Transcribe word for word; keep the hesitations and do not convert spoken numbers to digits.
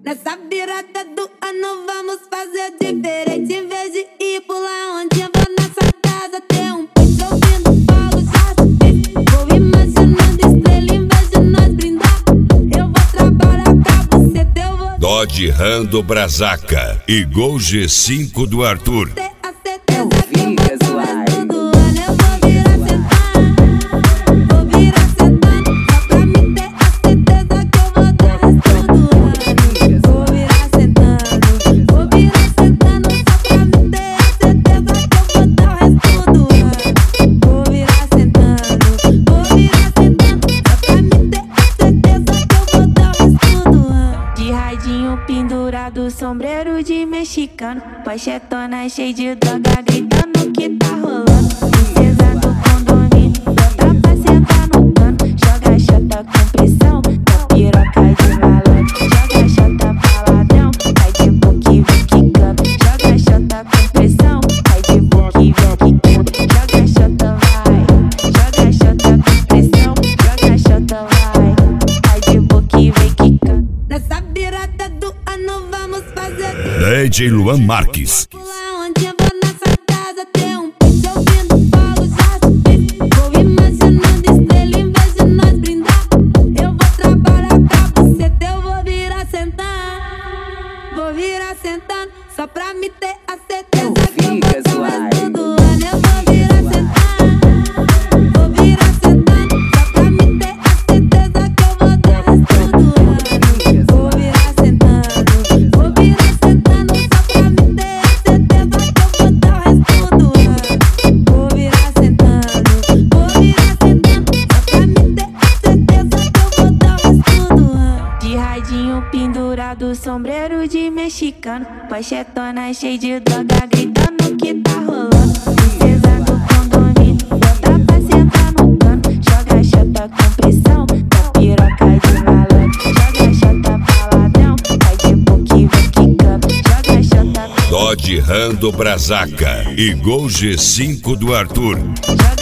Nessa virada do ano vamos fazer diferente. Em vez de ir pular onde eu vou nessa casa ter um peito ouvindo Paulo Jardim. Vou imaginando estrela em vez de nós brindar. Eu vou trabalhar pra você, eu vou Dodge Rando Brazaca e Gol G cinco do Arthur. ter a certeza que eu vou ter o resto do ano. Eu vou virar sentando, vou virar sentando, só pra me ter a certeza que eu vou ter o resto do ano. Vou virar sentando, vou virar sentando, só pra me ter a certeza que eu vou ter o resto do ano. Vou virar sentando, vou virar sentando, só pra me ter a certeza que eu vou ter o resto do ano. De radinho pendurado, sombreiro de mexicano, pochetona cheia de droga, gritando que tá rolando. Princesa do condomínio, bota pra sentar no cano. Joga chota com pressão, da piroca de malandro. Joga chota pra ladrão, vai de boca e vem quicando. Joga chota com pressão, vai de boca e vem quicando. Joga chota, vai, joga chota com pressão. Joga chota, vai, vai de boca e vem quicando. Nessa virada do ano vamos fazer D J Luan Marques. pular onde eu vou nessa casa ter um peito ouvindo Paulo Jardim. Vou imaginando estrela em vez de nós brindar. Eu vou trabalhar pra você, eu vou virar sentando, vou virar sentando, só pra me ter a certeza que eu vou ter o resto do ano. Eu vou virar sentando, vou virar sentando, só pra me ter a certeza que eu vou ter o resto do ano. Vou virar sentando, vou virar sentando, só pra me ter a certeza que eu vou ter o resto do ano. Vou virar sentando, vou virar sentando, só pra me ter a certeza que eu vou ter o resto do ano. De radinho pendurado, sombreiro de mexicano, pochetona cheia de droga, gritando que tá rolando. Princesa do condomínio, bota pra sentar no cano. Joga chota com pressão, da piroca de malandro. Joga chota pra ladrão, vai de boca e vem quicando. Joga chota, Dodge Rando Brazaca e Gol G cinco do Arthur. joga